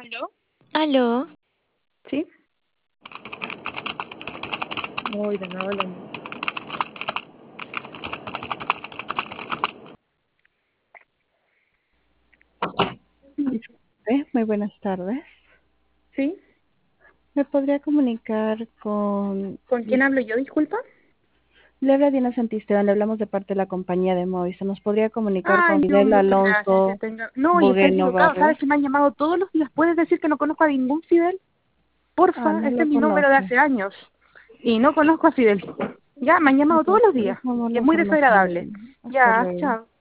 ¿Aló? Aló, ¿Sí? Uy, de nuevo lo mismo. Disculpe, muy buenas tardes. ¿Sí? ¿Me podría comunicar con... ¿Con quién hablo yo, disculpa? Le habla Diana Santisteban, le hablamos de parte de la compañía de Movistar. ¿Nos podría comunicar Ay, con no, Fidel muchas gracias. Alonso No, y está Bugueno equivocado. Barrios? ¿Sabes que me han llamado todos los días? ¿Puedes decir que no conozco a ningún Fidel? Ah, Porfa, no este lo es mi número de conoce. hace años. Y no conozco a Fidel. Ya, me han llamado todos los días. Dejamos Y la es muy información desagradable. bien. Hasta Ya, luego. chao.